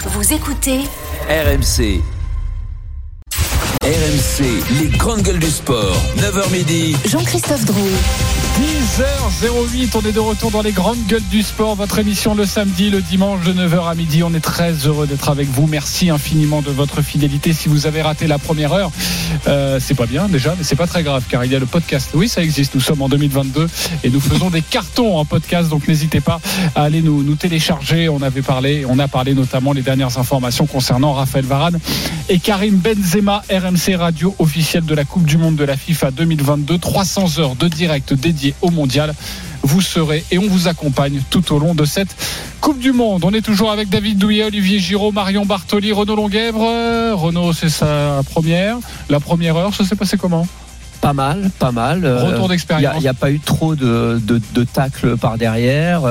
Vous écoutez RMC. RMC, les grandes gueules du sport. 9h midi. Jean-Christophe Drouet. 10h08, on est de retour dans les grandes gueules du sport. Votre émission le samedi, le dimanche de 9h à midi. On est très heureux d'être avec vous. Merci infiniment de votre fidélité. Si vous avez raté la première heure, c'est pas bien déjà, mais c'est pas très grave car il y a le podcast. Oui, ça existe. Nous sommes en 2022 et nous faisons des cartons en podcast. Donc n'hésitez pas à aller nous télécharger. On a parlé notamment les dernières informations concernant Raphaël Varane et Karim Benzema. RMC Radio officielle de la Coupe du Monde de la FIFA 2022. 300 heures de direct dédiées au mondial. Vous serez et on vous accompagne tout au long de cette Coupe du Monde. On est toujours avec David Douillet, Olivier Giraud, Marion Bartoli, Renaud Longuèvre. Renaud, c'est sa première. La première heure, ça s'est passé comment ? Pas mal. Retour d'expérience. Il n'y a pas eu trop de tacles par derrière,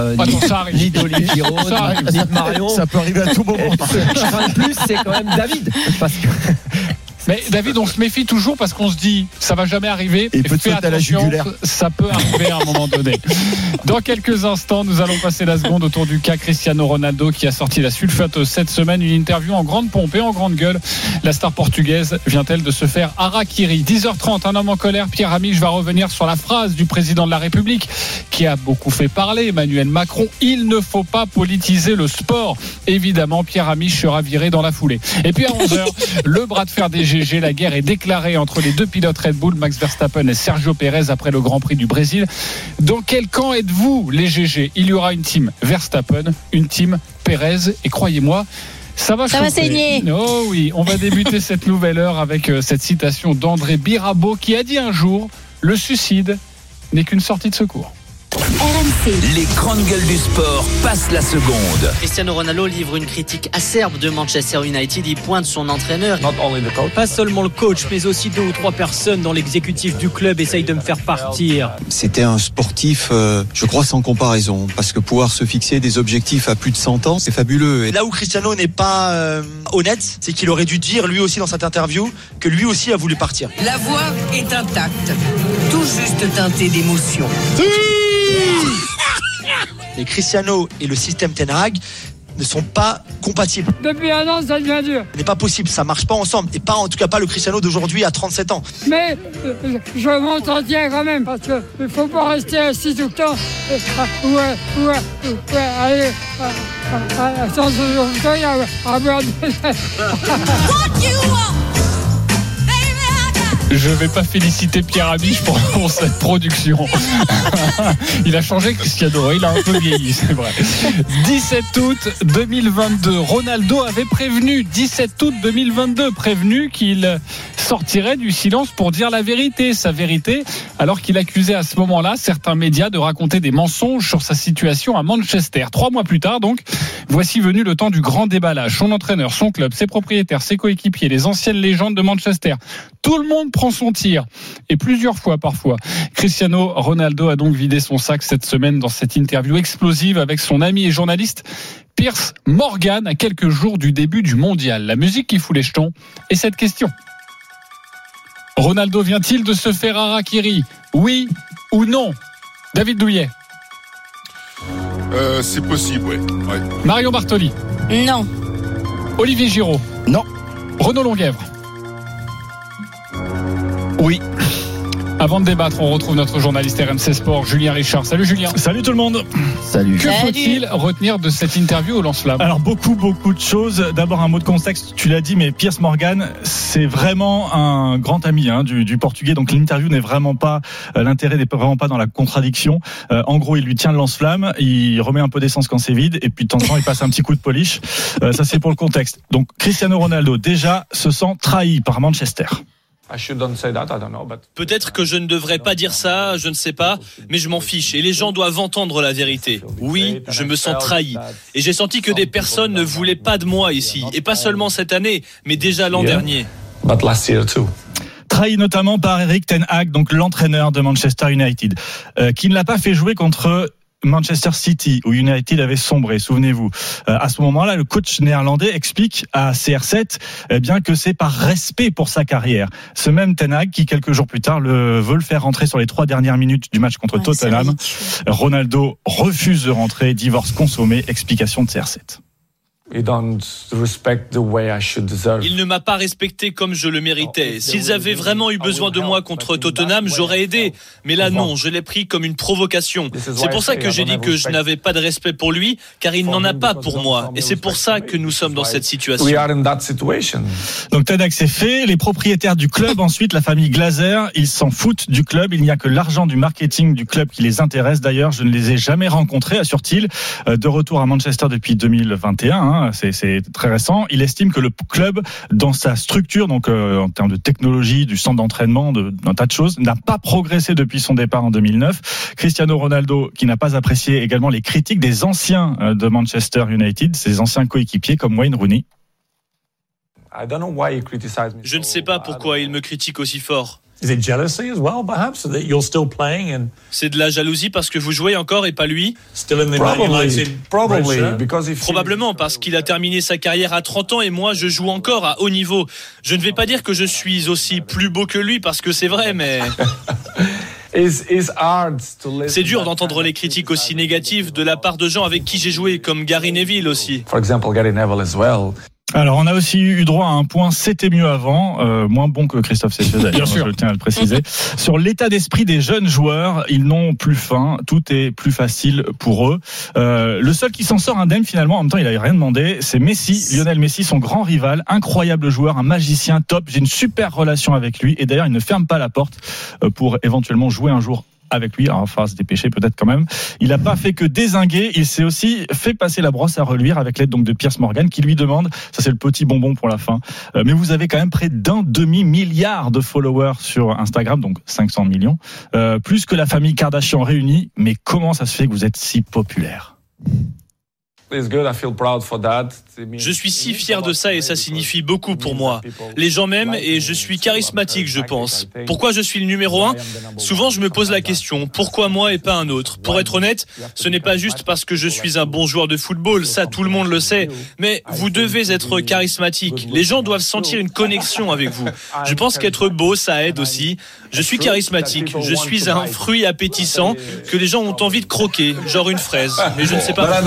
ni d'Olivier Giraud, ni de Marion. Ça peut arriver à tout moment. Je crains le plus, c'est quand même David. Parce que... Mais David, on se méfie toujours parce qu'on se dit ça va jamais arriver. Et fais attention, ça peut arriver à un moment donné. Dans quelques instants, nous allons passer la seconde autour du cas Cristiano Ronaldo qui a sorti la sulfateuse cette semaine. Une interview en grande pompe et en grande gueule. La star portugaise vient-elle de se faire harakiri ? 10h30, un homme en colère. Pierre Amiche va revenir sur la phrase du président de la République qui a beaucoup fait parler, Emmanuel Macron. Il ne faut pas politiser le sport. Évidemment, Pierre Amiche sera viré dans la foulée. Et puis à 11h, le bras de fer des GG, la guerre est déclarée entre les deux pilotes Red Bull, Max Verstappen et Sergio Pérez après le Grand Prix du Brésil. Dans quel camp êtes-vous, les GG ? Il y aura une team Verstappen, une team Pérez et croyez-moi, ça va saigner. Oh oui, on va débuter cette nouvelle heure avec cette citation d'André Birabeau qui a dit un jour « Le suicide n'est qu'une sortie de secours ». RMC. Les grandes gueules du sport passent la seconde. Cristiano Ronaldo livre une critique acerbe de Manchester United. Il pointe son entraîneur. Pas seulement le coach, mais aussi 2 ou 3 personnes dans l'exécutif du club essayent de me faire partir. C'était un sportif, je crois, sans comparaison. Parce que pouvoir se fixer des objectifs à plus de 100 ans, c'est fabuleux. Et là où Cristiano n'est pas honnête, c'est qu'il aurait dû dire, lui aussi dans cette interview, que lui aussi a voulu partir. La voix est intacte, tout juste teintée d'émotion. Et Cristiano et le système Ten Hag ne sont pas compatibles. Depuis un an, ça devient dur. Ce n'est pas possible, ça marche pas ensemble. Et pas, en tout cas, pas le Cristiano d'aujourd'hui à 37 ans. Mais je m'en tiens quand même, parce qu'il ne faut pas rester assis tout le temps. Aller sans se fauteuil à boire Je ne vais pas féliciter Pierre Amiche pour cette production. Il a changé Cristiano, il a un peu vieilli, c'est vrai. 17 août 2022, Ronaldo avait prévenu, 17 août 2022, prévenu qu'il sortirait du silence pour dire la vérité, sa vérité, alors qu'il accusait à ce moment-là certains médias de raconter des mensonges sur sa situation à Manchester. 3 mois plus tard, donc, voici venu le temps du grand déballage. Son entraîneur, son club, ses propriétaires, ses coéquipiers, les anciennes légendes de Manchester, tout le monde prend son tir, et plusieurs fois parfois. Cristiano Ronaldo a donc vidé son sac cette semaine dans cette interview explosive avec son ami et journaliste Piers Morgan à quelques jours du début du mondial. La musique qui fout les jetons et cette question. Ronaldo vient-il de se faire harakiri ? Oui ou non ? David Douillet. C'est possible, ouais. Marion Bartoli. Non. Olivier Giraud. Non. Renaud Longuèvre. Oui. Avant de débattre, on retrouve notre journaliste RMC Sport, Julien Richard. Salut Julien. Salut tout le monde. Salut. Que faut-il retenir de cette interview au Lance-Flamme ? Alors beaucoup de choses. D'abord un mot de contexte, tu l'as dit, mais Piers Morgan, c'est vraiment un grand ami du Portugais. Donc l'interview n'est vraiment pas, l'intérêt n'est vraiment pas dans la contradiction. En gros, il lui tient le lance-flamme, il remet un peu d'essence quand c'est vide, et puis de temps en temps, il passe un petit coup de polish. Ça c'est pour le contexte. Donc Cristiano Ronaldo, déjà, se sent trahi par Manchester. Peut-être que je ne devrais pas dire ça, je ne sais pas, mais je m'en fiche et les gens doivent entendre la vérité. Oui, je me sens trahi et j'ai senti que des personnes ne voulaient pas de moi ici, et pas seulement cette année, mais déjà l'an dernier. Trahi notamment par Erik ten Hag, donc l'entraîneur de Manchester United, qui ne l'a pas fait jouer contre Manchester City, où United avait sombré, souvenez-vous. À ce moment-là, le coach néerlandais explique à CR7 bien que c'est par respect pour sa carrière. Ce même Ten Hag qui, quelques jours plus tard, veut le faire rentrer sur les 3 dernières minutes du match contre Tottenham. Ronaldo refuse de rentrer, divorce consommé, explication de CR7. Il ne m'a pas respecté comme je le méritais. S'ils avaient vraiment eu besoin de moi contre Tottenham, j'aurais aidé. Mais là, non, je l'ai pris comme une provocation. C'est pour ça que j'ai dit que je n'avais pas de respect pour lui, car il n'en a pas pour moi. Et c'est pour ça que nous sommes dans cette situation. Donc Ten Hag, c'est fait. Les propriétaires du club, ensuite, la famille Glazer, ils s'en foutent du club. Il n'y a que l'argent du marketing du club qui les intéresse. D'ailleurs, je ne les ai jamais rencontrés, assure-t-il. De retour à Manchester depuis 2021, c'est très récent. Il estime que le club, dans sa structure, donc en termes de technologie, du centre d'entraînement, d'un tas de choses, n'a pas progressé depuis son départ en 2009. Cristiano Ronaldo, qui n'a pas apprécié également les critiques des anciens de Manchester United, ses anciens coéquipiers comme Wayne Rooney. Je ne sais pas pourquoi il me critique aussi fort. C'est de la jalousie parce que vous jouez encore et pas lui? Probablement parce qu'il a terminé sa carrière à 30 ans et moi je joue encore à haut niveau. Je ne vais pas dire que je suis aussi plus beau que lui parce que c'est vrai, mais... C'est dur d'entendre les critiques aussi négatives de la part de gens avec qui j'ai joué, comme Gary Neville aussi. Alors, on a aussi eu droit à un point, c'était mieux avant, moins bon que Christophe Cessieux d'ailleurs, je tiens à le préciser. Sur l'état d'esprit des jeunes joueurs, ils n'ont plus faim, tout est plus facile pour eux. Le seul qui s'en sort indemne finalement, en même temps il n'avait rien demandé, c'est Messi, Lionel Messi, son grand rival, incroyable joueur, un magicien top, j'ai une super relation avec lui et d'ailleurs il ne ferme pas la porte pour éventuellement jouer un jour avec lui, alors il va se dépêcher peut-être quand même. Il n'a pas fait que dézinguer, il s'est aussi fait passer la brosse à reluire avec l'aide donc de Piers Morgan qui lui demande, ça c'est le petit bonbon pour la fin, mais vous avez quand même près d'un demi-milliard de followers sur Instagram, donc 500 millions, plus que la famille Kardashian réunie, mais comment ça se fait que vous êtes si populaire ? Je suis si fier de ça et ça signifie beaucoup pour moi. Les gens m'aiment et je suis charismatique, je pense. Pourquoi je suis le numéro 1 ? Souvent, je me pose la question, pourquoi moi et pas un autre ? Pour être honnête, ce n'est pas juste parce que je suis un bon joueur de football, ça tout le monde le sait, mais vous devez être charismatique. Les gens doivent sentir une connexion avec vous. Je pense qu'être beau, ça aide aussi. Je suis charismatique, je suis un fruit appétissant que les gens ont envie de croquer, genre une fraise, mais je ne sais pas.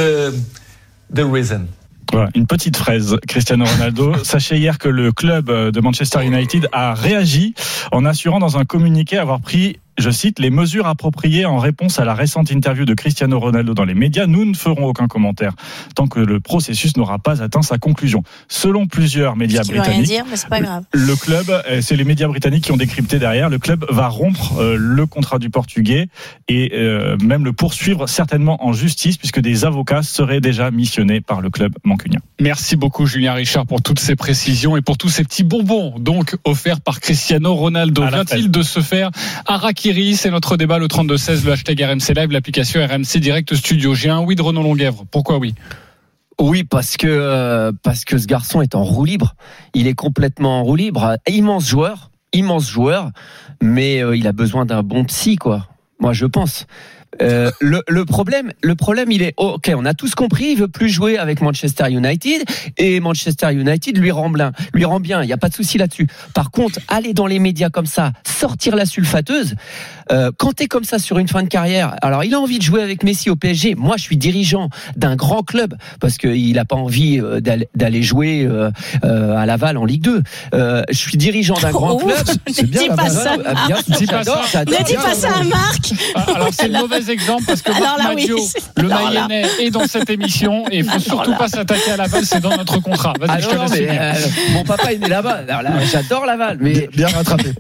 Voilà, une petite fraise, Cristiano Ronaldo. Sachez hier que le club de Manchester United a réagi en assurant dans un communiqué avoir pris, je cite, les mesures appropriées en réponse à la récente interview de Cristiano Ronaldo dans les médias. Nous ne ferons aucun commentaire tant que le processus n'aura pas atteint sa conclusion. Selon plusieurs médias britanniques, rien dire, mais c'est pas grave. Le club, c'est les médias britanniques qui ont décrypté derrière, le club va rompre le contrat du Portugais et même le poursuivre certainement en justice puisque des avocats seraient déjà missionnés par le club mancunien. Merci beaucoup Julien Richard pour toutes ces précisions et pour tous ces petits bonbons donc offerts par Cristiano Ronaldo. Vient-il de se faire harakiri? C'est notre débat, le 32-16, le hashtag RMC Live, l'application RMC Direct Studio. J'ai un oui de Renaud Longuèvre. Pourquoi oui ? Oui, parce que ce garçon est en roue libre. Il est complètement en roue libre. Immense joueur, mais il a besoin d'un bon psy, quoi. Moi, je pense. Le problème, il est ok. On a tous compris. Il veut plus jouer avec Manchester United et Manchester United lui rend bien. Il y a pas de souci là-dessus. Par contre, aller dans les médias comme ça, sortir la sulfateuse. Quand t'es comme ça sur une fin de carrière, alors il a envie de jouer avec Messi au PSG. Moi, je suis dirigeant d'un grand club parce qu'il a pas envie d'aller jouer à Laval en Ligue 2. Je suis dirigeant d'un grand club. Ne dis pas ça. Ne dis pas ça à Marc. Alors c'est le mauvais exemple parce que Marc Maggio, le Mayennais, est dans cette émission et il faut surtout pas s'attaquer à Laval, c'est dans notre contrat. Vas-y, je te laisse. Mon papa est né là-bas. Alors là, j'adore Laval, mais bien rattrapé.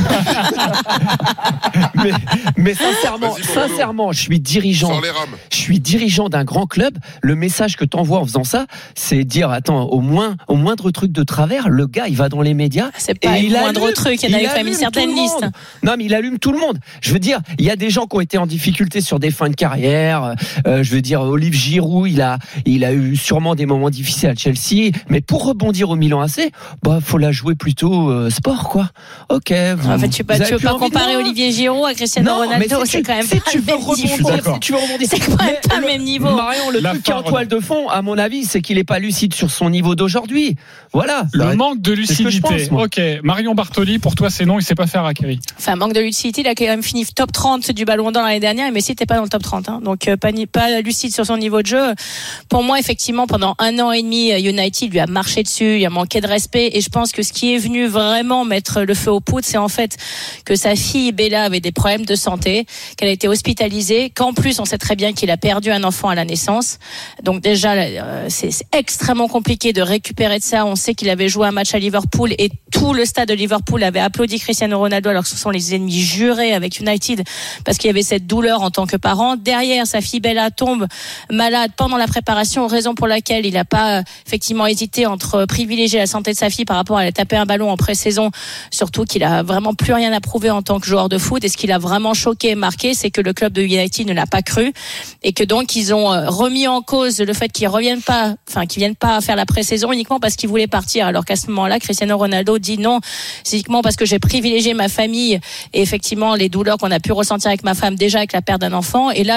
Mais sincèrement, je suis dirigeant d'un grand club. Le message que t'envoies en faisant ça, c'est dire attends, au moindre truc de travers, le gars il va dans les médias. C'est pas le moindre truc, il y en a quand même une certaine liste. Non, mais il allume tout le monde. Je veux dire, il y a des gens qui ont été en difficulté sur des fins de carrière. Je veux dire, Olivier Giroud, il a eu sûrement des moments difficiles à Chelsea, mais pour rebondir au Milan AC, faut la jouer plutôt sport, quoi. Ok. En fait, tu peux pas comparer Olivier Giroud à Cristiano Ronaldo, c'est quand même pas le même niveau. Tu veux rebondir, c'est quand même pas le même niveau. Marion, le truc qui est en toile de fond, à mon avis, c'est qu'il est pas lucide sur son niveau d'aujourd'hui. Voilà. Le manque de lucidité. Ok. Marion Bartoli, pour toi, c'est non, il sait pas faire harakiri. Enfin, manque de lucidité, il a quand même fini top 30 du Ballon d'Or l'année dernière, il met Messi n'était pas dans le top 30. Hein. Donc pas lucide sur son niveau de jeu. Pour moi, effectivement, pendant 1 an et demi, United lui a marché dessus, il a manqué de respect. Et je pense que ce qui est venu vraiment mettre le feu aux poudres, c'est en fait que sa fille Bella avait des problèmes de santé, qu'elle a été hospitalisée, qu'en plus on sait très bien qu'il a perdu un enfant à la naissance. Donc déjà, c'est extrêmement compliqué de récupérer de ça. On sait qu'il avait joué un match à Liverpool et tout le stade de Liverpool avait applaudi Cristiano Ronaldo alors que ce sont les ennemis jurés avec United parce qu'il y avait cette douleur en tant que parent. Derrière, sa fille Bella tombe malade pendant la préparation, raison pour laquelle il n'a pas effectivement hésité entre privilégier la santé de sa fille par rapport à aller taper un ballon en pré-saison, surtout qu'il a vraiment plus rien à prouver en tant que joueur de foot. Et ce qui l'a vraiment choqué et marqué, c'est que le club de United ne l'a pas cru et que donc ils ont remis en cause le fait qu'ils viennent pas faire la pré-saison uniquement parce qu'ils voulaient partir, alors qu'à ce moment-là, Cristiano Ronaldo dit non, c'est uniquement parce que j'ai privilégié ma famille et effectivement les douleurs qu'on a pu ressentir avec ma femme déjà avec la perte d'un enfant, et là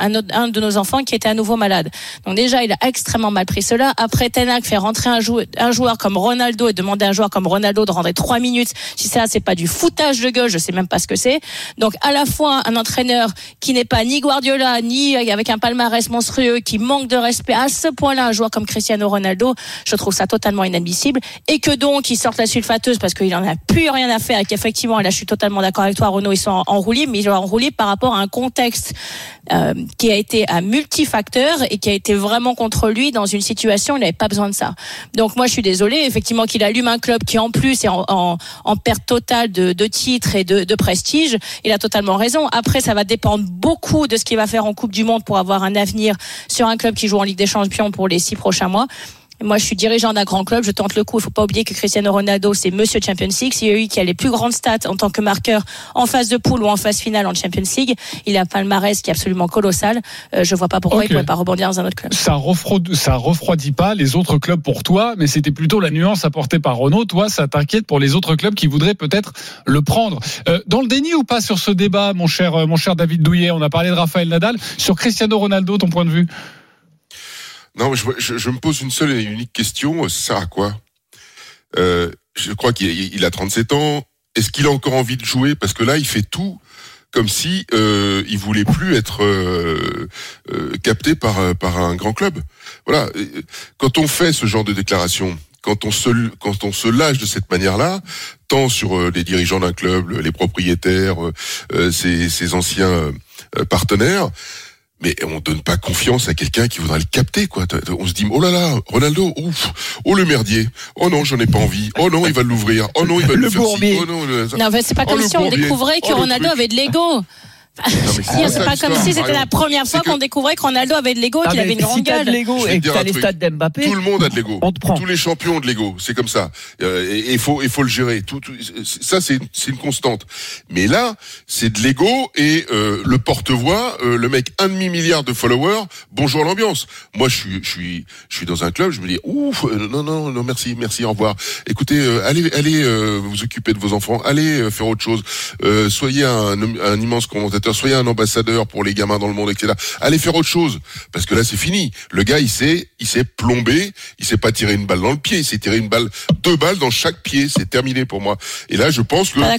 un de nos enfants qui était à nouveau malade. Donc déjà il a extrêmement mal pris cela. Après, Ten Hag fait rentrer un joueur comme Ronaldo et demander à un joueur comme Ronaldo de rentrer 3 minutes. Si ça c'est pas du foutage de gueule, je sais même pas ce que c'est. Donc à la fois un entraîneur qui n'est pas ni Guardiola ni avec un palmarès monstrueux, qui manque de respect à ce point-là un joueur comme Cristiano Ronaldo, je trouve ça totalement inadmissible. Et que donc ils sortent la sulfateuse parce qu'il en a plus rien à faire et qu'effectivement, là je suis totalement d'accord avec toi Renaud, ils sont en roue libre, mais ils sont en roue libre par rapport à un contexte qui a été à multifacteurs et qui a été vraiment contre lui dans une situation où il n'avait pas besoin de ça. Donc moi je suis désolée, effectivement qu'il allume un club qui en plus est en perte totale de titres et de prestige. Il a totalement raison. Après ça va dépendre beaucoup de ce qu'il va faire en Coupe du Monde pour avoir un avenir sur un club qui joue en Ligue des Champions pour les 6 prochains mois. Moi, je suis dirigeant d'un grand club, je tente le coup. Il faut pas oublier que Cristiano Ronaldo, c'est Monsieur Champions League. C'est lui qui a les plus grandes stats en tant que marqueur en phase de poule ou en phase finale en Champions League. Il a un palmarès qui est absolument colossal. Je vois pas pourquoi il pourrait pas rebondir dans un autre club. Ça refroidit pas les autres clubs pour toi, mais c'était plutôt la nuance apportée par Renaud. Toi, ça t'inquiète pour les autres clubs qui voudraient peut-être le prendre. Dans le déni ou pas sur ce débat, mon cher David Douillet? On a parlé de Rafael Nadal. Sur Cristiano Ronaldo, ton point de vue? Non, je me pose une seule et unique question, ça sert à quoi? Je crois qu'il a 37 ans. Est-ce qu'il a encore envie de jouer? Parce que là, il fait tout comme si il voulait plus être capté par un grand club. Voilà. Quand on fait ce genre de déclaration, quand on se lâche de cette manière-là, tant sur les dirigeants d'un club, les propriétaires, ses anciens partenaires, mais on donne pas confiance à quelqu'un qui voudrait le capter, quoi. On se dit, oh là là, Ronaldo, ouf, oh le merdier, oh non, j'en ai pas envie, oh non, il va l'ouvrir, oh non, il va le faire ci, oh non, non, mais c'est pas comme si on découvrait que Ronaldo avait de l'ego. C'est pas comme si c'était la première fois qu'on découvrait que Ronaldo avait de l'ego, qu'il avait une grande gueule. Si t'as de l'ego et que t'as les stats d'Mbappé, tout le monde a de l'ego. On te prend. Tous les champions ont de l'ego, c'est comme ça. Et il faut le gérer. Ça c'est une constante. Mais là, c'est de l'ego et le porte-voix, le mec 1,5 milliard de followers. Bonjour l'ambiance. Moi, je suis dans un club, je me dis ouf, non, merci, au revoir. Écoutez, allez vous occuper de vos enfants, allez faire autre chose. Soyez un immense commentateur. Soyez un ambassadeur pour les gamins dans le monde, etc. Allez faire autre chose, parce que là c'est fini. Le gars il s'est plombé, il s'est pas tiré une balle dans le pied, il s'est tiré 2 balles dans chaque pied. C'est terminé pour moi. Et là je pense que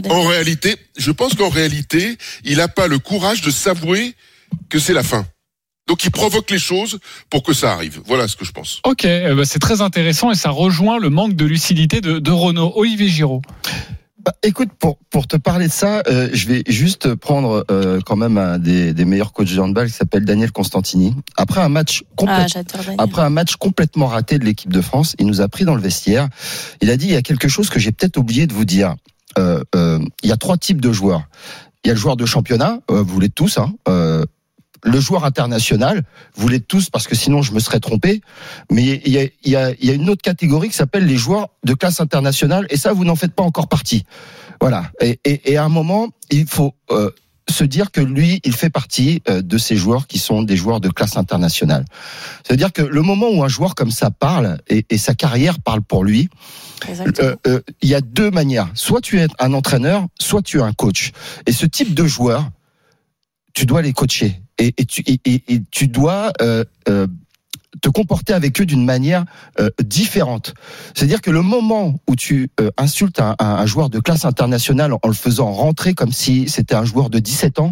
en réalité, il a pas le courage de s'avouer que c'est la fin. Donc il provoque les choses pour que ça arrive. Voilà ce que je pense. Ok, c'est très intéressant et ça rejoint le manque de lucidité de Renaud. Olivier Giraud. Écoute, pour te parler de ça, je vais juste prendre quand même un des meilleurs coachs de handball qui s'appelle Daniel Constantini. Après un match complètement raté de l'équipe de France, il nous a pris dans le vestiaire. Il a dit, il y a quelque chose que j'ai peut-être oublié de vous dire. Il y a 3 types de joueurs. Il y a le joueur de championnat, vous l'êtes tous, hein. Le joueur international, vous l'êtes tous parce que sinon je me serais trompé, mais il y a une autre catégorie qui s'appelle les joueurs de classe internationale, et ça vous n'en faites pas encore partie. Voilà. Et à un moment, il faut se dire que lui, il fait partie de ces joueurs qui sont des joueurs de classe internationale. C'est-à-dire que le moment où un joueur comme ça parle et sa carrière parle pour lui, il y a 2 manières. Soit tu es un entraîneur, soit tu es un coach. Et ce type de joueur, tu dois les coacher. Et tu dois te comporter avec eux d'une manière différente. C'est-à-dire que le moment où tu insultes un joueur de classe internationale en le faisant rentrer comme si c'était un joueur de 17 ans,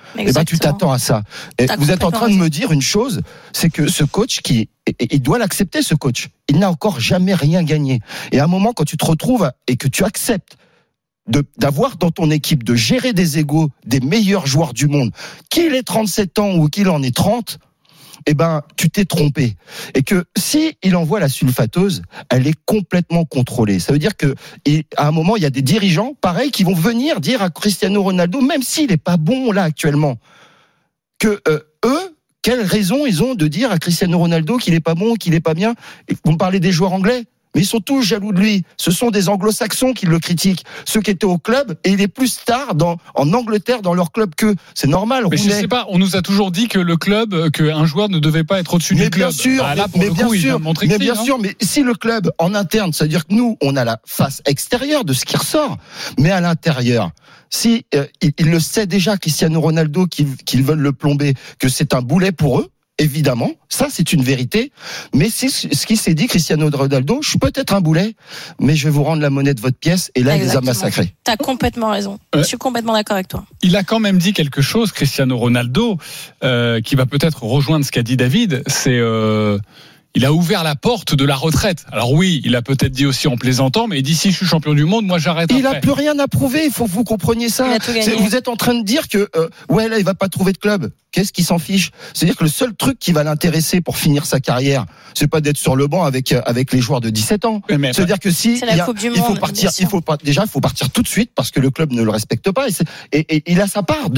Eh ben, tu t'attends à ça. Et vous êtes en train de me dire une chose, c'est que ce coach il doit l'accepter, ce coach. Il n'a encore jamais rien gagné. Et à un moment, quand tu te retrouves et que tu acceptes d'avoir dans ton équipe, de gérer des égos des meilleurs joueurs du monde, qu'il ait 37 ans ou qu'il en ait 30, eh ben, tu t'es trompé. Et que si il envoie la sulfateuse, elle est complètement contrôlée. Ça veut dire que, à un moment, il y a des dirigeants, pareil, qui vont venir dire à Cristiano Ronaldo, même s'il est pas bon, là, actuellement, que, eux, quelle raison ils ont de dire à Cristiano Ronaldo qu'il est pas bon, qu'il est pas bien? Vous me parlez des joueurs anglais? Mais ils sont tous jaloux de lui. Ce sont des anglo-saxons qui le critiquent. Ceux qui étaient au club, et il est plus star en Angleterre dans leur club qu'eux. C'est normal. Mais je sais pas, on nous a toujours dit que le club, qu'un joueur ne devait pas être au-dessus du club. Mais bien sûr, mais si le club en interne, c'est-à-dire que nous, on a la face extérieure de ce qui ressort, mais à l'intérieur, si il le sait déjà, Cristiano Ronaldo, qu'ils veulent le plomber, que c'est un boulet pour eux, évidemment, ça c'est une vérité, mais c'est ce qui s'est dit, Cristiano Ronaldo, je suis peut-être un boulet, mais je vais vous rendre la monnaie de votre pièce, et là il les a massacrés. T'as complètement raison, je suis complètement d'accord avec toi. Il a quand même dit quelque chose, Cristiano Ronaldo, qui va peut-être rejoindre ce qu'a dit David, c'est... il a ouvert la porte de la retraite. Alors oui, il a peut-être dit aussi en plaisantant, mais d'ici je suis champion du monde, moi j'arrête. Il a plus rien à prouver, il faut que vous compreniez ça. Vous êtes en train de dire que ouais là il va pas trouver de club. Qu'est-ce qui s'en fiche? C'est-à-dire que le seul truc qui va l'intéresser pour finir sa carrière, c'est pas d'être sur le banc avec les joueurs de 17 ans. C'est-à-dire que si il faut partir, il faut partir tout de suite parce que le club ne le respecte pas et il a sa part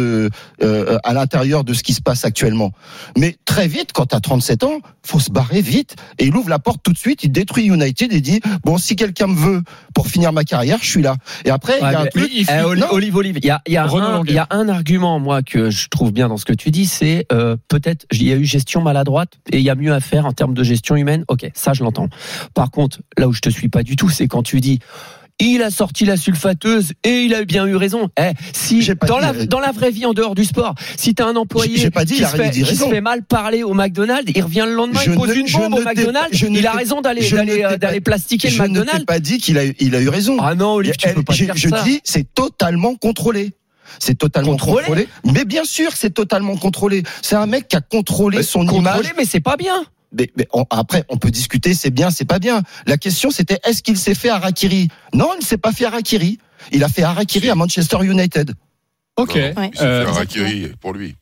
à l'intérieur de ce qui se passe actuellement. Mais très vite, quand t'as 37 ans, faut se barrer vite et il ouvre la porte tout de suite, il détruit United et dit bon si quelqu'un me veut pour finir ma carrière, je suis là. Et après il y a un truc. Olive, il y a un argument moi que je trouve bien dans ce que tu dis, c'est peut-être il y a eu gestion maladroite et il y a mieux à faire en termes de gestion humaine. Ok, ça je l'entends. Par contre, là où je te suis pas du tout, c'est quand tu dis il a sorti la sulfateuse et il a bien eu raison. Si dans la vraie vie en dehors du sport, si t'as un employé qui se fait mal parler au McDonald's, il revient le lendemain, il pose une bombe au McDonald's, il a raison d'aller plastiquer le McDonald's. Je ne t'ai pas dit qu'il a eu raison. Ah non, Olivier, tu peux pas dire ça. Je dis c'est totalement contrôlé. C'est totalement contrôlé. Mais bien sûr, c'est totalement contrôlé. C'est un mec qui a contrôlé son image. Mais c'est pas bien. Mais après, on peut discuter, c'est bien, c'est pas bien. La question, c'était, est-ce qu'il s'est fait harakiri? Non, il ne s'est pas fait harakiri. Il a fait harakiri à Manchester United. Ok. Il fait harakiri pour lui.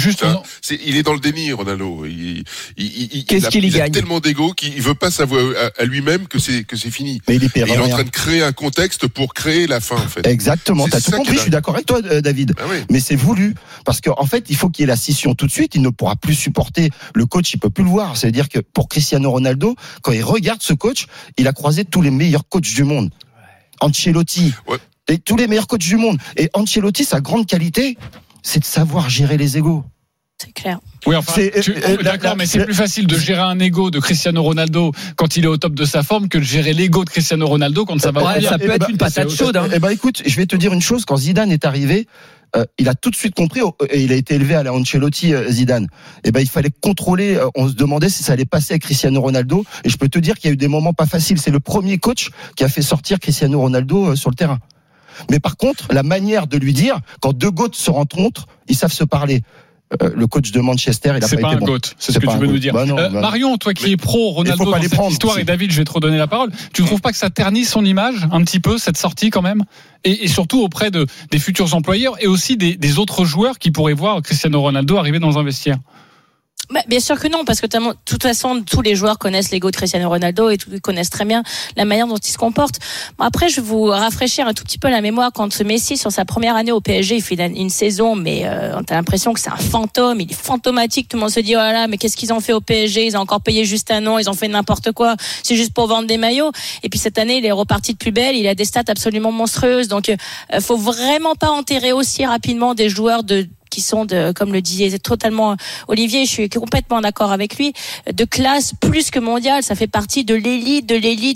Il est dans le déni, Ronaldo. Qu'est-ce qu'il y gagne? Il a tellement d'ego qu'il veut pas savoir à lui-même que c'est fini. Mais il est en train de créer un contexte pour créer la fin, en fait. Exactement. T'as tout compris. Je suis d'accord avec toi, David. Ah oui. Mais c'est voulu. Parce qu'en fait, il faut qu'il y ait la scission tout de suite. Il ne pourra plus supporter le coach. Il peut plus le voir. C'est-à-dire que pour Cristiano Ronaldo, quand il regarde ce coach, il a croisé tous les meilleurs coachs du monde. Ancelotti. Ouais. Et tous les meilleurs coachs du monde. Et Ancelotti, sa grande qualité, c'est de savoir gérer les égos. C'est clair. Oui, enfin, d'accord, mais c'est plus facile de gérer un ego de Cristiano Ronaldo quand il est au top de sa forme que de gérer l'ego de Cristiano Ronaldo quand ça va pas bien. Ça peut être une patate chaude. Écoute, je vais te dire une chose. Quand Zidane est arrivé, il a tout de suite compris, et il a été élevé à la Ancelotti, Zidane. Il fallait contrôler. On se demandait si ça allait passer avec Cristiano Ronaldo. Et je peux te dire qu'il y a eu des moments pas faciles. C'est le premier coach qui a fait sortir Cristiano Ronaldo sur le terrain. Mais par contre, la manière de lui dire, quand deux goats se rencontrent, ils savent se parler. Le coach de Manchester, il a pas été bon. C'est pas un goat, c'est ce que tu veux nous dire. Marion, toi qui es pro Ronaldo dans cette histoire, et David, je vais te redonner la parole. Tu ne trouves pas que ça ternit son image un petit peu, cette sortie quand même, et surtout auprès des futurs employeurs et aussi des autres joueurs qui pourraient voir Cristiano Ronaldo arriver dans un vestiaire? Bien sûr que non, parce que de toute façon, tous les joueurs connaissent l'ego de Cristiano Ronaldo et ils connaissent très bien la manière dont il se comporte. Après, je vais vous rafraîchir un tout petit peu la mémoire. Quand Messi, sur sa première année au PSG, il fait une saison, mais t'as l'impression que c'est un fantôme, il est fantomatique. Tout le monde se dit, oh là là, mais qu'est-ce qu'ils ont fait au PSG? Ils ont encore payé juste un an, ils ont fait n'importe quoi. C'est juste pour vendre des maillots. Et puis cette année, il est reparti de plus belle. Il a des stats absolument monstrueuses. Donc, faut vraiment pas enterrer aussi rapidement des joueurs qui sont comme le disait totalement Olivier, je suis complètement d'accord avec lui, de classe plus que mondiale, ça fait partie de l'élite.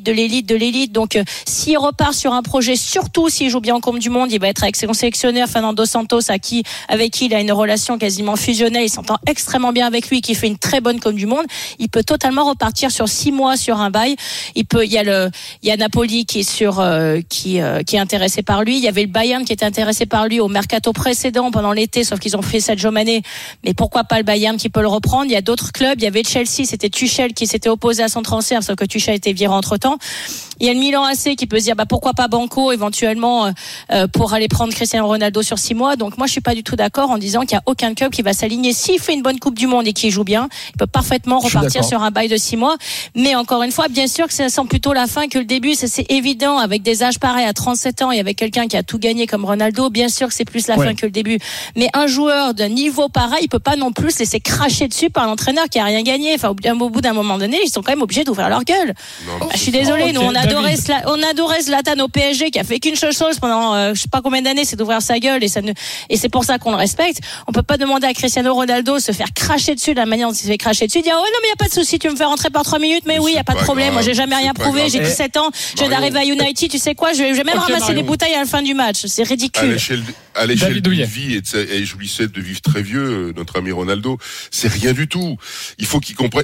Donc, s'il repart sur un projet, surtout s'il joue bien en Coupe du Monde, il va être avec son sélectionneur Fernando Santos, avec qui il a une relation quasiment fusionnelle, il s'entend extrêmement bien avec lui, qui fait une très bonne Coupe du Monde. Il peut totalement repartir sur 6 mois sur un bail. Il y a Napoli qui est qui est intéressé par lui. Il y avait le Bayern qui était intéressé par lui au mercato précédent pendant l'été, sauf qu'il qu'ils ont fait Sadio Mané, mais pourquoi pas le Bayern qui peut le reprendre? Il y a d'autres clubs, il y avait Chelsea, c'était Tuchel qui s'était opposé à son transfert, sauf que Tuchel a été viré entre-temps. Il y a le Milan AC qui peut se dire pourquoi pas Banco éventuellement pour aller prendre Cristiano Ronaldo sur 6 mois. Donc moi je suis pas du tout d'accord en disant qu'il y a aucun club qui va s'aligner. S'il fait une bonne Coupe du Monde et qu'il joue bien, il peut parfaitement repartir sur un bail de 6 mois. Mais encore une fois, bien sûr que ça sent plutôt la fin que le début, c'est évident. Avec des âges pareils à 37 ans et avec quelqu'un qui a tout gagné comme Ronaldo, bien sûr que c'est plus la fin que le début. Mais un joueur d'un niveau pareil, il peut pas non plus se laisser cracher dessus par l'entraîneur qui a rien gagné. Enfin, au bout d'un moment donné, ils sont quand même obligés d'ouvrir leur gueule. Je suis désolée, nous on adorait Zlatan au PSG qui a fait qu'une seule chose pendant je sais pas combien d'années, c'est d'ouvrir sa gueule et c'est pour ça qu'on le respecte. On peut pas demander à Cristiano Ronaldo de se faire cracher dessus de la manière dont il se fait cracher dessus, dire oh non mais y a pas de souci, tu me fais rentrer par 3 minutes, mais oui, y a pas de problème. Moi j'ai jamais rien prouvé, j'ai 17 ans, je viens d'arriver à United, tu sais quoi, je vais même ramasser des bouteilles à la fin du match. C'est ridicule. À l'échelle d'une vie, et je lui sais de vivre très vieux, notre ami Ronaldo, c'est rien du tout. Il faut qu'il comprenne,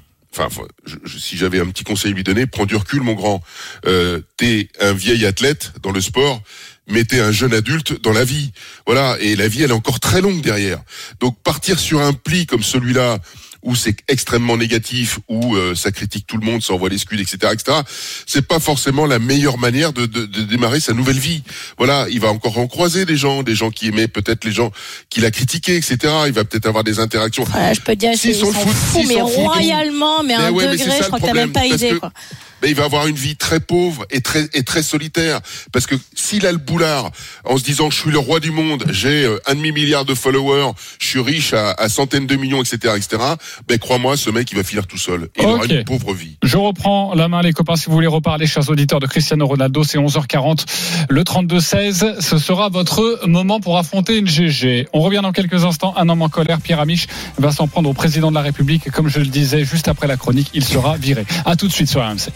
si j'avais un petit conseil à lui donner, prends du recul, mon grand. T'es un vieil athlète dans le sport, mais t'es un jeune adulte dans la vie. Voilà, et la vie, elle est encore très longue derrière. Donc partir sur un pli comme celui-là, où c'est extrêmement négatif, où ça critique tout le monde, ça envoie les scuds, etc., c'est pas forcément la meilleure manière de démarrer sa nouvelle vie. Voilà, il va encore en croiser des gens qui aimaient peut-être les gens qu'il a critiqués, etc. Il va peut-être avoir des interactions. Ouais, je peux te dire, ils sont fous, mais royalement, mais à un degré, je crois que t'as même pas idée, quoi. Mais il va avoir une vie très pauvre et très solitaire, parce que s'il a le boulard en se disant je suis le roi du monde, j'ai 1,5 milliard de followers, je suis riche à centaines de millions, etc., ben crois-moi, ce mec il va finir tout seul et il aura une pauvre vie. Je reprends la main les copains, si vous voulez reparler, chers auditeurs, de Cristiano Ronaldo, c'est 11h40, le 32-16, ce sera votre moment pour affronter une GG. On revient dans quelques instants. Un homme en colère, Pierre Amiche, va s'en prendre au président de la République, et comme je le disais juste après la chronique, il sera viré. À tout de suite sur RMC.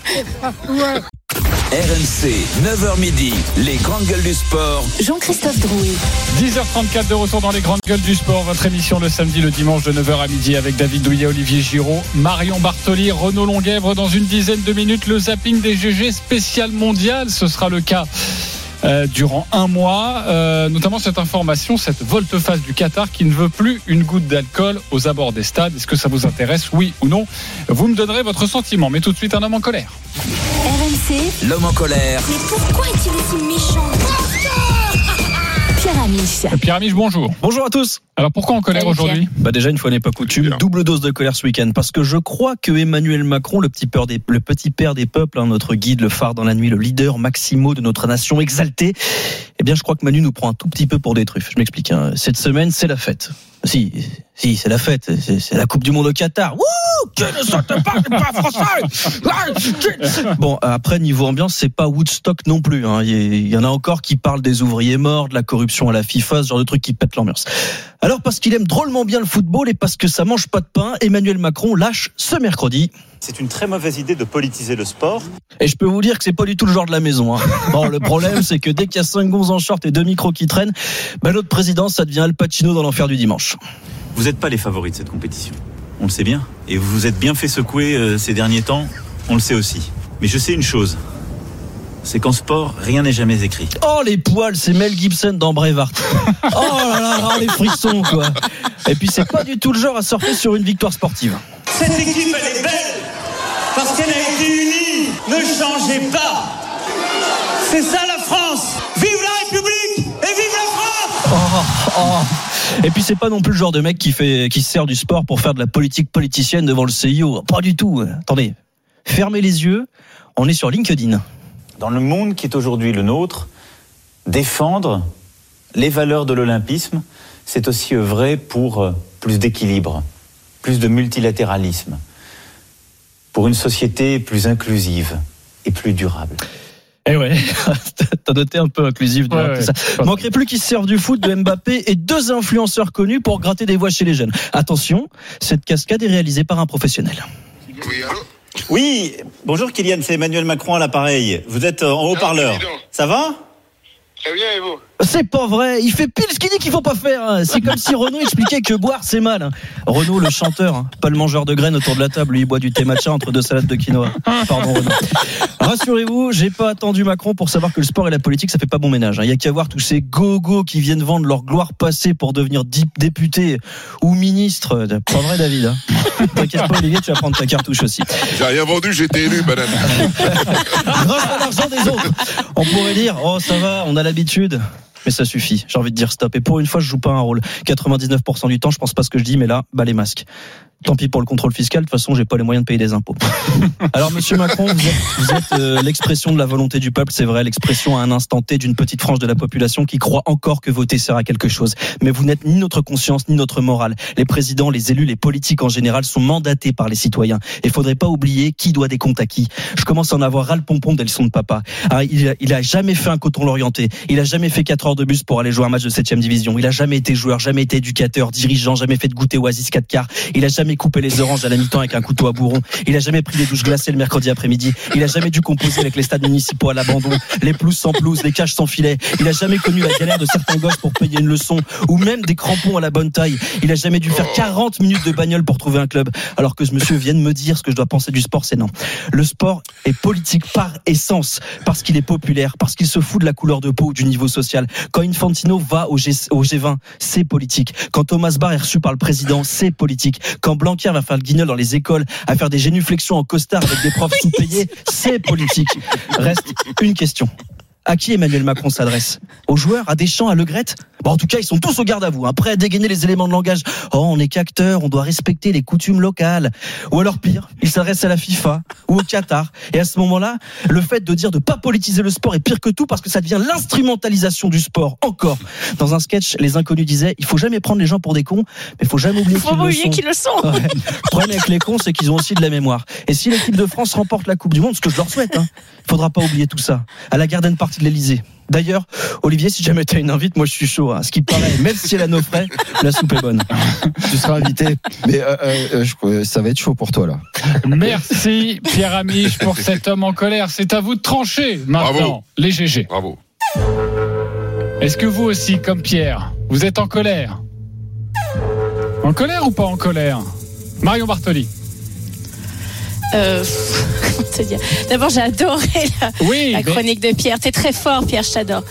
RMC, 9h midi, les grandes gueules du sport. Jean-Christophe Drouet. 10h34 de retour dans les grandes gueules du sport. Votre émission le samedi, le dimanche de 9h à midi avec David Douillet, Olivier Giraud, Marion Bartoli, Renaud Longuèvre. Dans une dizaine de minutes, le zapping des GG spécial mondial. Ce sera le cas durant un mois, notamment cette information, cette volte-face du Qatar qui ne veut plus une goutte d'alcool aux abords des stades. Est-ce que ça vous intéresse, oui ou non? Vous me donnerez votre sentiment. Mais tout de suite, un homme en colère. RMC. L'homme en colère. Mais pourquoi est-il aussi méchant? Pierre Amiche. Pierre Amiche, bonjour. Bonjour à tous. Alors pourquoi en colère aujourd'hui? Déjà, une fois n'est pas coutume, double dose de colère ce week-end, parce que je crois que Emmanuel Macron, le petit père des peuples, notre guide, le phare dans la nuit, le leader maximo de notre nation exaltée, je crois que Manu nous prend un tout petit peu pour des truffes. Je m'explique. Cette semaine, c'est la fête. Si, c'est la fête. C'est la Coupe du Monde au Qatar. Wouh! Qui ne saute pas français? Bon, après, niveau ambiance, c'est pas Woodstock non plus. Il y en a encore qui parlent des ouvriers morts, de la corruption à la FIFA, ce genre de trucs qui pètent l'ambiance. Alors, parce qu'il aime drôlement bien le football et parce que ça mange pas de pain, Emmanuel Macron lâche ce mercredi. C'est une très mauvaise idée de politiser le sport. Et je peux vous dire que c'est pas du tout le genre de la maison. Bon, le problème, c'est que dès qu'il y a 5 gonzes en short et 2 micros qui traînent, notre président, ça devient Al Pacino dans l'enfer du dimanche. Vous n'êtes pas les favoris de cette compétition. On le sait bien. Et vous vous êtes bien fait secouer ces derniers temps. On le sait aussi. Mais je sais une chose. C'est qu'en sport, rien n'est jamais écrit. Oh, les poils, c'est Mel Gibson dans Braveheart. Oh là là, les frissons, quoi. Et puis, c'est pas du tout le genre à surfer sur une victoire sportive. Cette équipe, elle est belle parce qu'elle a été unie. Ne changez pas. C'est ça la France. Vive la République et vive la France. Et puis c'est pas non plus le genre de mec qui se sert du sport pour faire de la politique politicienne devant le CIO. Pas du tout. Attendez, fermez les yeux, on est sur LinkedIn. Dans le monde qui est aujourd'hui le nôtre, défendre les valeurs de l'olympisme, c'est aussi œuvrer pour plus d'équilibre, plus de multilatéralisme, pour une société plus inclusive et plus durable. Eh ouais, t'as noté un peu inclusif. Ça. Manquerait plus qu'ils se servent du foot de Mbappé et 2 influenceurs connus pour gratter des voix chez les jeunes. Attention, cette cascade est réalisée par un professionnel. Oui, allô ? Oui, bonjour Kylian, c'est Emmanuel Macron à l'appareil. Vous êtes en haut-parleur. Ça va ? Très bien, et vous ? C'est pas vrai, il fait pile ce qu'il dit qu'il faut pas faire. Hein. C'est comme si Renaud expliquait que boire c'est mal. Renaud, le chanteur, hein, pas le mangeur de graines autour de la table, lui il boit du thé matcha entre 2 salades de quinoa. Pardon Renaud. Rassurez-vous, j'ai pas attendu Macron pour savoir que le sport et la politique ça fait pas bon ménage. Il y a qu'à voir tous ces gogos qui viennent vendre leur gloire passée pour devenir députés ou ministres. Pas vrai David hein. T'inquiète pas Olivier, tu vas prendre ta cartouche aussi. J'ai rien vendu, j'ai été élu, banane. Grâce à l'argent des autres. On pourrait dire, oh ça va, on a l'habitude. Mais ça suffit, j'ai envie de dire stop. Et pour une fois, je joue pas un rôle. 99% du temps, je pense pas ce que je dis, mais là, bah les masques. Tant pis pour le contrôle fiscal, de toute façon, j'ai pas les moyens de payer des impôts. Alors, monsieur Macron, vous êtes l'expression de la volonté du peuple, c'est vrai, l'expression à un instant T d'une petite frange de la population qui croit encore que voter sert à quelque chose. Mais vous n'êtes ni notre conscience, ni notre morale. Les présidents, les élus, les politiques en général sont mandatés par les citoyens. Et faudrait pas oublier qui doit des comptes à qui. Je commence à en avoir ras le pompon des leçons de papa. Alors, il a jamais fait un coton l'orienté. Il a jamais fait 4 heures de bus pour aller jouer un match de 7e division. Il a jamais été joueur, jamais été éducateur, dirigeant, jamais fait de goûter Oasis 4 quarts. Il a jamais coupé les oranges à la mi-temps avec un couteau à bourron. Il a jamais pris des douches glacées le mercredi après-midi. Il a jamais dû composer avec les stades municipaux à l'abandon, les pelouses sans pelouse, les cages sans filet. Il a jamais connu la galère de certains gosses pour payer une leçon ou même des crampons à la bonne taille. Il a jamais dû faire 40 minutes de bagnole pour trouver un club. Alors que ce monsieur vient de me dire ce que je dois penser du sport, c'est non. Le sport est politique par essence, parce qu'il est populaire, parce qu'il se fout de la couleur de peau ou du niveau social. Quand Infantino va au G20, c'est politique. Quand Thomas Bach est reçu par le président, c'est politique. Quand Blanquer va faire le guignol dans les écoles, à faire des génuflexions en costard avec des profs sous-payés, c'est politique. Reste une question. À qui Emmanuel Macron s'adresse ? Aux joueurs, à Deschamps, à Le Graët ? Bon, en tout cas, ils sont tous au garde à vous, hein, prêts à dégainer les éléments de langage. Oh, on n'est qu'acteurs, on doit respecter les coutumes locales. Ou alors pire, il s'adresse à la FIFA ou au Qatar. Et à ce moment-là, le fait de dire de pas politiser le sport est pire que tout parce que ça devient l'instrumentalisation du sport. Encore. Dans un sketch, les inconnus disaient, il faut jamais prendre les gens pour des cons, mais il faut jamais oublier qu'ils le sont. Ouais. Le problème avec les cons, c'est qu'ils ont aussi de la mémoire. Et si l'équipe de France remporte la Coupe du Monde, ce que je leur souhaite, hein, il faudra pas oublier tout ça. À la garden party de l'Elysée. D'ailleurs, Olivier, si jamais tu as une invite, moi je suis chaud. Hein. Ce qui paraît, même si elle a nos frais, la soupe est bonne. Tu seras invité, mais ça va être chaud pour toi là. Merci Pierre Amiche pour cet homme en colère. C'est à vous de trancher maintenant. Bravo. Les GG. Bravo. Est-ce que vous aussi, comme Pierre, vous êtes en colère ? En colère ou pas en colère ? Marion Bartoli. D'abord, j'ai adoré la chronique de Pierre. T'es très fort, Pierre, je t'adore.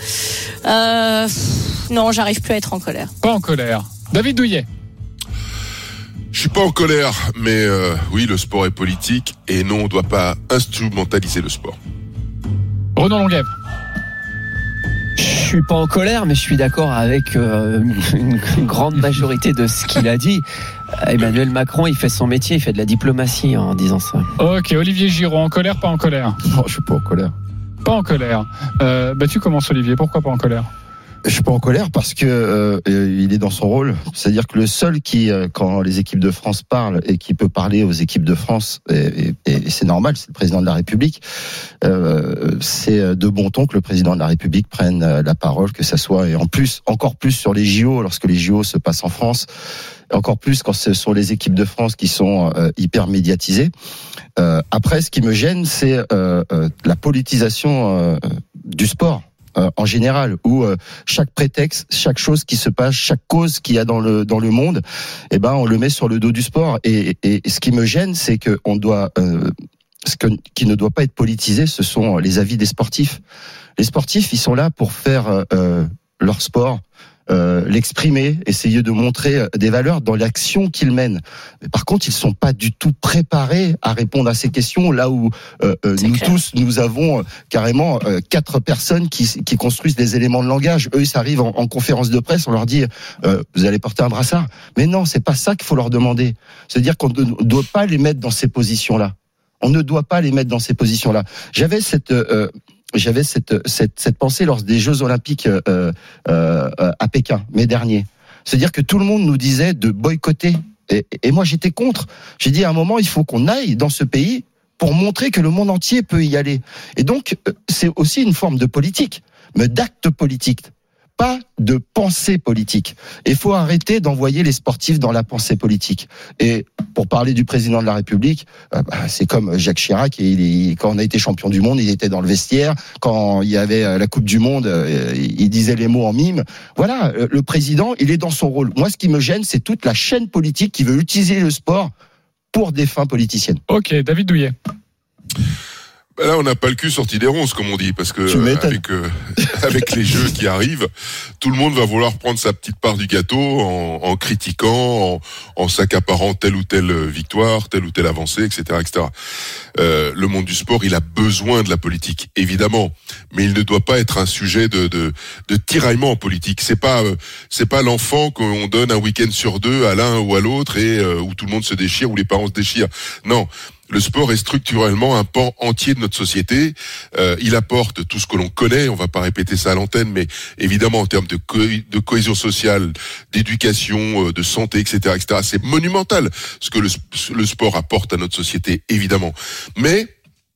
Non, j'arrive plus à être en colère. Pas en colère. David Douillet. Je suis pas en colère, mais oui, le sport est politique et non, on doit pas instrumentaliser le sport. Renaud Longuève. Je suis pas en colère, mais je suis d'accord avec une grande majorité de ce qu'il a dit. Emmanuel Macron, il fait son métier, il fait de la diplomatie en disant ça. Ok, Olivier Giraud, en colère, pas en colère ? Non, je suis pas en colère. Pas en colère. Tu commences, Olivier, pourquoi pas en colère ? Je suis pas en colère parce que il est dans son rôle. C'est-à-dire que le seul qui, quand les équipes de France parlent et qui peut parler aux équipes de France, et c'est normal, c'est le président de la République, c'est de bon ton que le président de la République prenne la parole, que ça soit, et en plus, encore plus sur les JO, lorsque les JO se passent en France, encore plus quand ce sont les équipes de France qui sont hyper médiatisées. Après, ce qui me gêne, c'est la politisation du sport. En général, où chaque prétexte, chaque chose qui se passe, chaque cause qu'il y a dans le monde, eh ben on le met sur le dos du sport. Et ce qui me gêne, c'est que on doit, qui ne doit pas être politisé, ce sont les avis des sportifs. Les sportifs, ils sont là pour faire leur sport. L'exprimer, essayer de montrer des valeurs dans l'action qu'ils mènent. Mais par contre, ils sont pas du tout préparés à répondre à ces questions, là où nous avons carrément 4 personnes qui construisent des éléments de langage. Eux, ça arrive en conférence de presse, on leur dit vous allez porter un brassard. Mais non, c'est pas ça qu'il faut leur demander. C'est-à-dire qu'on ne doit pas les mettre dans ces positions-là. On ne doit pas les mettre dans ces positions-là. J'avais cette pensée lors des Jeux Olympiques à Pékin, mai dernier. C'est-à-dire que tout le monde nous disait de boycotter. Et moi, j'étais contre. J'ai dit à un moment, il faut qu'on aille dans ce pays pour montrer que le monde entier peut y aller. Et donc, c'est aussi une forme de politique, mais d'acte politique. pas de pensée politique. Il faut arrêter d'envoyer les sportifs dans la pensée politique. Et pour parler du président de la République, c'est comme Jacques Chirac, quand on a été champion du monde, il était dans le vestiaire. Quand il y avait la Coupe du Monde, il disait les mots en mime. Voilà, le président, il est dans son rôle. Moi, ce qui me gêne, c'est toute la chaîne politique qui veut utiliser le sport pour des fins politiciennes. Ok, David Douillet. Là, on n'a pas le cul sorti des ronces, comme on dit, parce que avec les jeux qui arrivent, tout le monde va vouloir prendre sa petite part du gâteau en critiquant, en s'accaparant telle ou telle victoire, telle ou telle avancée, etc., etc. Le monde du sport, il a besoin de la politique, évidemment, mais il ne doit pas être un sujet de tiraillement en politique. C'est pas l'enfant qu'on donne un week-end sur deux à l'un ou à l'autre et où tout le monde se déchire, où les parents se déchirent. Non. Le sport est structurellement un pan entier de notre société. Il apporte tout ce que l'on connaît. On va pas répéter ça à l'antenne, mais évidemment en termes de cohésion sociale, d'éducation, de santé, etc., etc. C'est monumental ce que le sport apporte à notre société, évidemment. Mais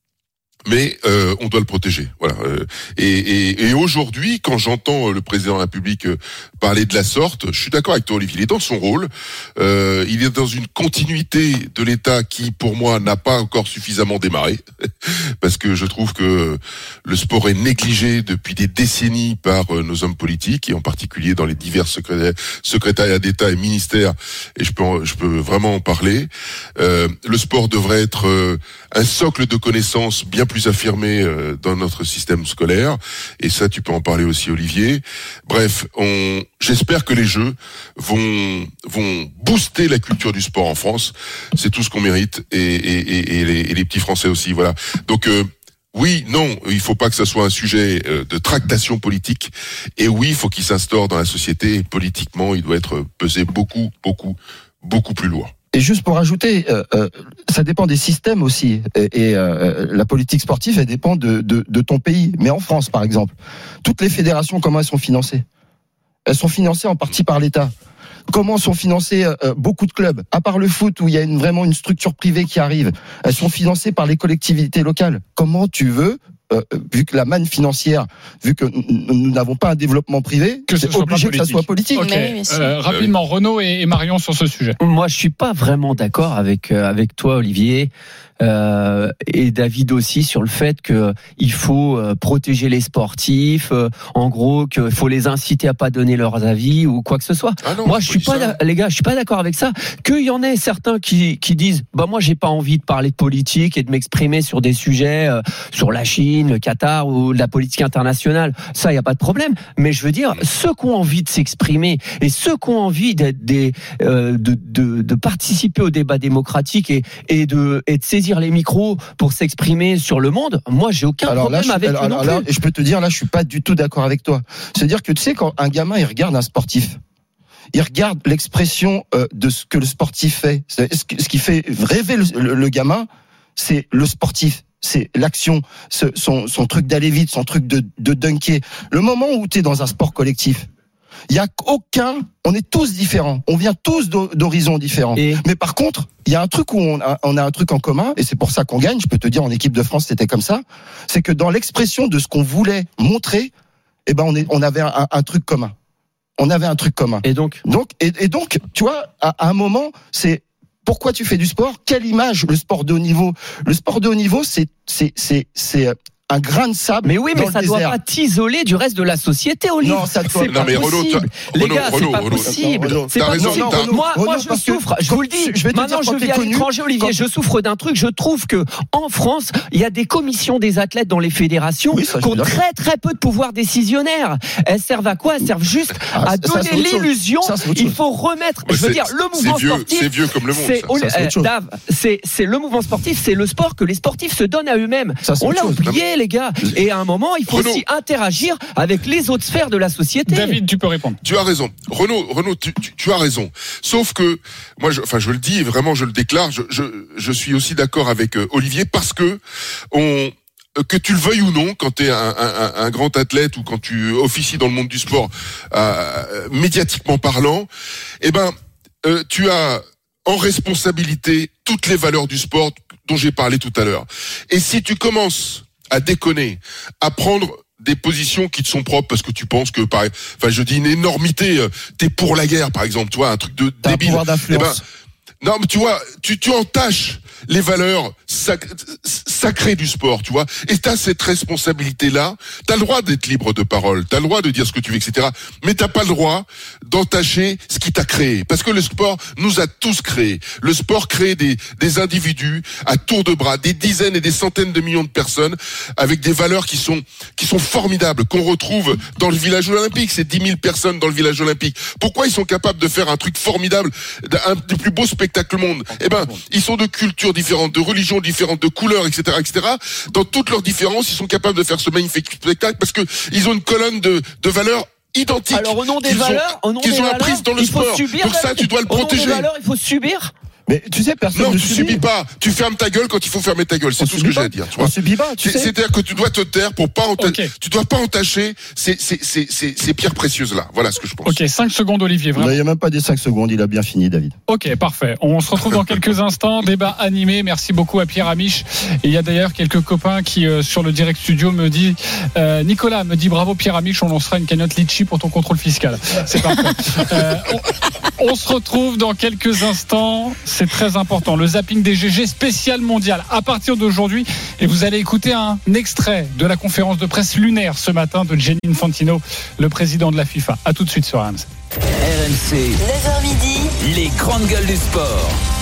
on doit le protéger. Voilà. Et aujourd'hui, quand j'entends le président de la République parler de la sorte, je suis d'accord avec toi, Olivier. Il est dans son rôle. Il est dans une continuité de l'État qui, pour moi, n'a pas encore suffisamment démarré, parce que je trouve que le sport est négligé depuis des décennies par nos hommes politiques, et en particulier dans les divers secrétariats d'État et ministères. Et je peux vraiment en parler. Le sport devrait être un socle de connaissances bien plus affirmé dans notre système scolaire, et ça tu peux en parler aussi, Olivier. Bref, j'espère que les Jeux vont booster la culture du sport en France. C'est tout ce qu'on mérite, et les petits Français aussi. Voilà. Donc oui, non, il faut pas que ça soit un sujet de tractation politique, et oui, il faut qu'il s'instaure dans la société. Et politiquement, il doit être pesé beaucoup plus lourd. Et juste pour ajouter, ça dépend des systèmes aussi. Et la politique sportive, elle dépend de ton pays. Mais en France, par exemple, toutes les fédérations, comment elles sont financées ? Elles sont financées en partie par l'État. Comment sont financés beaucoup de clubs ? À part le foot, où il y a vraiment une structure privée qui arrive, elles sont financées par les collectivités locales. Comment tu veux, vu que la manne financière, vu que nous n'avons pas un développement privé, c'est obligé que ça soit politique. Okay. Rapidement, Renaud et Marion sur ce sujet. Moi, je suis pas vraiment d'accord avec toi, Olivier. Et David aussi, sur le fait que il faut protéger les sportifs, en gros qu'il faut les inciter à pas donner leurs avis ou quoi que ce soit. Ah non, moi je suis pas les gars, je suis pas d'accord avec ça. Qu'il y en ait certains qui disent moi j'ai pas envie de parler de politique et de m'exprimer sur des sujets sur la Chine, le Qatar ou la politique internationale. Ça, il y a pas de problème, mais je veux dire ceux qui ont envie de s'exprimer et ceux qui ont envie d'être de participer au débat démocratique et de saisir les micros pour s'exprimer sur le monde, moi j'ai aucun problème avec eux non plus. Et je peux te dire, là je suis pas du tout d'accord avec toi. C'est-à-dire que tu sais, quand un gamin il regarde un sportif, il regarde l'expression de ce que le sportif fait. Ce qui fait rêver le gamin, c'est le sportif. C'est l'action, son truc d'aller vite, son truc de dunker. Le moment où tu es dans un sport collectif, il y a on est tous différents, on vient tous d'horizons différents. Mais par contre, il y a un truc où on a un truc en commun, et c'est pour ça qu'on gagne. Je peux te dire, en équipe de France, c'était comme ça. C'est que dans l'expression de ce qu'on voulait montrer, on avait un truc commun. On avait un truc commun. Et donc, tu vois, à un moment, c'est pourquoi tu fais du sport? Quelle image le sport de haut niveau? Le sport de haut niveau, c'est un grain de sable. Mais oui, mais ça doit pas t'isoler du reste de la société, Olivier. Non, ça doit pas possible. Les gars, c'est pas possible. C'est pas possible. Moi, je souffre. Je vous le dis. Maintenant, je vis à l'étranger, Olivier. Je souffre d'un truc. Je trouve que en France, il y a des commissions des athlètes dans les fédérations qui ont très très peu de pouvoir décisionnaire. Elles servent à quoi? Elles servent juste à donner l'illusion. Il faut remettre. Je veux dire, le mouvement sportif. C'est vieux comme le monde. Dave, c'est le mouvement sportif. C'est le sport que les sportifs se donnent à eux-mêmes. On l'a oublié, les gars. Et à un moment, il faut aussi interagir avec les autres sphères de la société. David, tu peux répondre. Tu as raison. Renaud, tu as raison. Sauf que, moi, je le dis, et vraiment, je le déclare, je suis aussi d'accord avec Olivier, parce que que tu le veuilles ou non, quand tu es un grand athlète ou quand tu officies dans le monde du sport, médiatiquement parlant, tu as en responsabilité toutes les valeurs du sport dont j'ai parlé tout à l'heure. Et si tu commences à déconner, à prendre des positions qui te sont propres parce que tu penses que, je dis une énormité, t'es pour la guerre, par exemple, tu vois, un truc de débile. Pouvoir d'influence. Non, mais tu vois, tu entaches les valeurs sacrées du sport, tu vois. Et t'as cette responsabilité-là. T'as le droit d'être libre de parole. T'as le droit de dire ce que tu veux, etc. Mais t'as pas le droit d'entacher ce qui t'a créé. Parce que le sport nous a tous créés. Le sport crée des individus à tour de bras, des dizaines et des centaines de millions de personnes avec des valeurs qui sont formidables, qu'on retrouve dans le village olympique. C'est 10 000 personnes dans le village olympique. Pourquoi ils sont capables de faire un truc formidable, un des plus beaux spectacles au monde? Eh ben, ils sont de cultures différentes, de religions différentes, de couleurs, etc., etc. Dans toutes leurs différences, ils sont capables de faire ce magnifique spectacle parce que ils ont une colonne de valeurs identiques. Alors, au nom des valeurs, qu'ils ont apprises dans le sport. Donc ça, tu dois le protéger. Au nom des valeurs, il faut subir. Mais tu sais, personne non, ne tu subis pas. Tu fermes ta gueule quand il faut fermer ta gueule. C'est tout ce que j'ai à dire. Tu vois. On subit pas. C'est-à-dire que tu dois te taire pour pas tu dois pas entacher ces pierres précieuses là. Voilà ce que je pense. Ok, 5 secondes, Olivier. Vraiment. Il n'y a même pas des 5 secondes. Il a bien fini, David. Ok, parfait. On se retrouve dans quelques instants. Débat animé. Merci beaucoup à Pierre Amiche. Et il y a d'ailleurs quelques copains qui sur le direct studio me dit Nicolas me dit bravo Pierre Amiche. On lancera une cagnotte Litchi pour ton contrôle fiscal. C'est parfait. On se retrouve dans quelques instants. C'est très important. Le zapping des GG spécial mondial à partir d'aujourd'hui. Et vous allez écouter un extrait de la conférence de presse lunaire ce matin de Gianni Infantino, le président de la FIFA. À tout de suite sur RMC. RMC, 9h midi, les grandes gueules du sport.